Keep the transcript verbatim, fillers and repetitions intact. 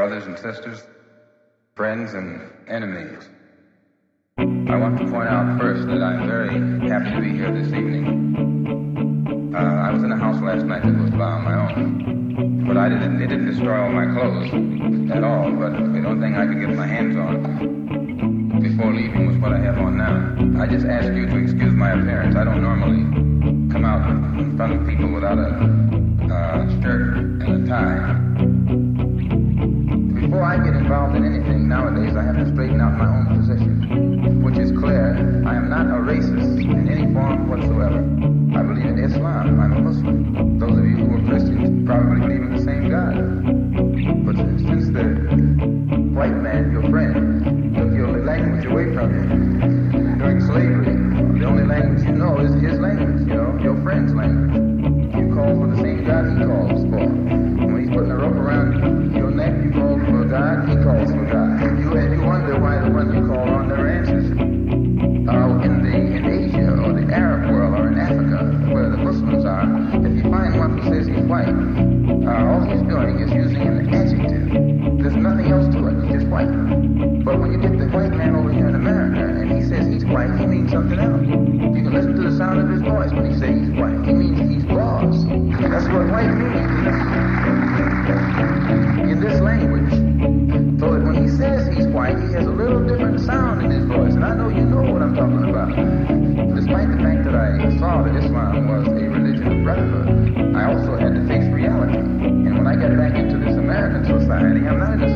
brothers and sisters, friends and enemies. I want to point out first that I'm very happy to be here this evening. Uh, I was in a house last night that was by my own, but I didn't, it didn't destroy all my clothes at all, but the only thing I could get my hands on before leaving was what I have on now. I just ask you to excuse my appearance. I don't normally come out in front of people without a uh, shirt and a tie. Before I get involved in anything nowadays, I have to straighten out my own position, which is clear. I am not a racist in any form whatsoever. I believe in Islam. I'm a Muslim. Those of you who are Christians probably believe in the same God. But since the white man, your friend, took your language away from you during slavery, the only language you know is his language, you know, your friend's language. You call for the same God he calls for. When he's putting a rope around your neck, you call for God, he calls for God. You, and you wonder why the one you call on never answers you. Uh, in the in Asia or the Arab world or in Africa, where the Muslims are, if you find one who says he's white, uh, all he's doing is using an adjective. There's nothing else to it. He's just white. But when you get the white man over here in America and he says he's white, he means something else. You can listen to the sound of his voice when he says he's white. He means he's boss. That's what white means in this language. So that when he says he's white, he has a little different sound in his voice. And I know you know what I'm talking about. Despite the fact that I saw that Islam was a religion of brotherhood, I also had to face reality. And when I got back into this American society, I'm not in a